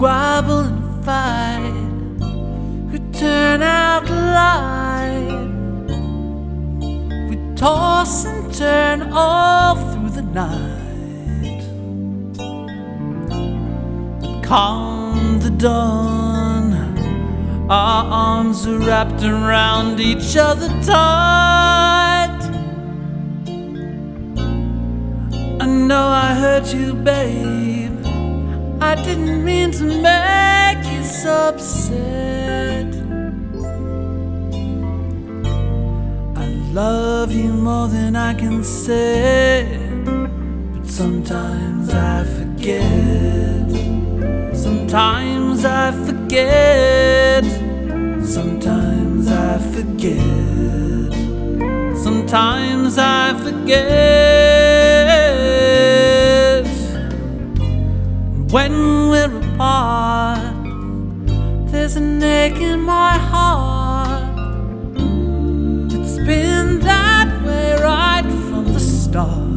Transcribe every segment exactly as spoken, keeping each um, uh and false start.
squabble and fight, we turn out light, we toss and turn all through the night. But come the dawn, our arms are wrapped around each other tight. I know I hurt you, babe, I didn't mean to make you so upset. I love you more than I can say, but sometimes I forget. Sometimes I forget. Sometimes I forget. Sometimes I forget. When we're apart, there's an ache in my heart. It's been that way right from the start.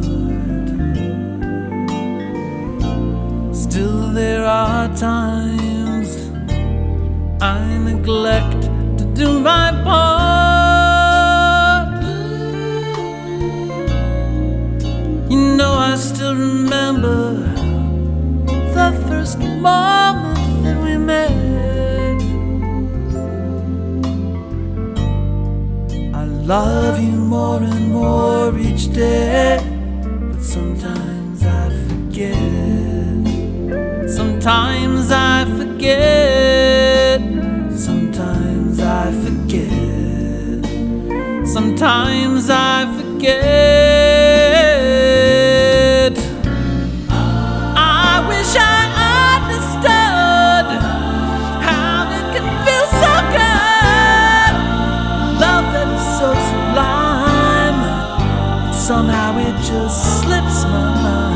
Still there are times I neglect to do my part. You know I still remember the first moment that we met. I love you more and more each day, but sometimes I forget. Sometimes I forget. Sometimes I forget. Sometimes I forget. I wish I understood how it can feel so good. Love that is so sublime, somehow it just slips my mind.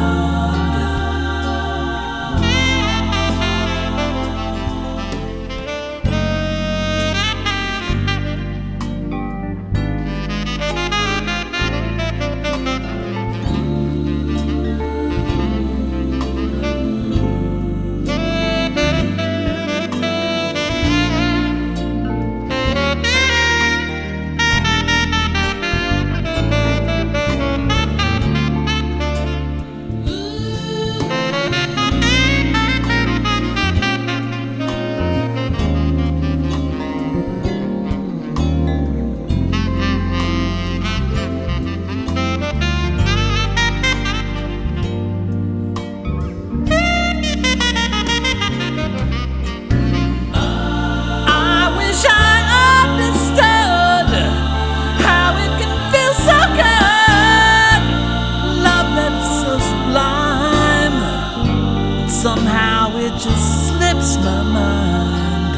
Somehow it just slips my mind.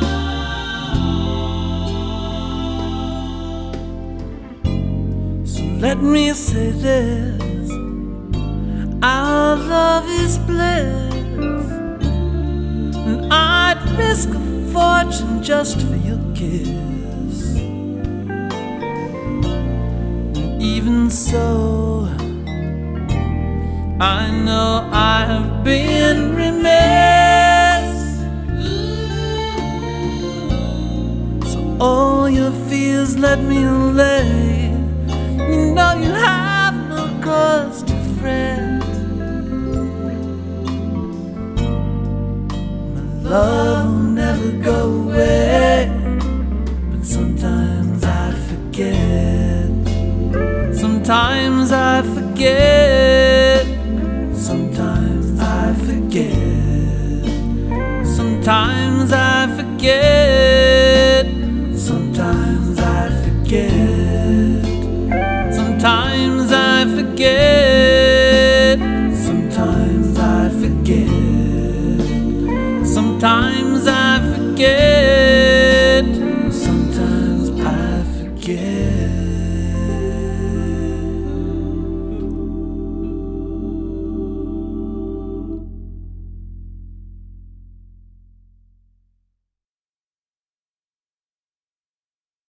So let me say this, our love is bliss, and I'd risk a fortune just for your kiss. And even so, I know I have been remiss. So all your fears let me allay. You know you have no cause to fret. My love will never go away, but sometimes I forget. Sometimes I forget. Sometimes I forget. Sometimes I forget. Sometimes I forget. Sometimes I forget. Sometimes I forget. Sometimes I forget.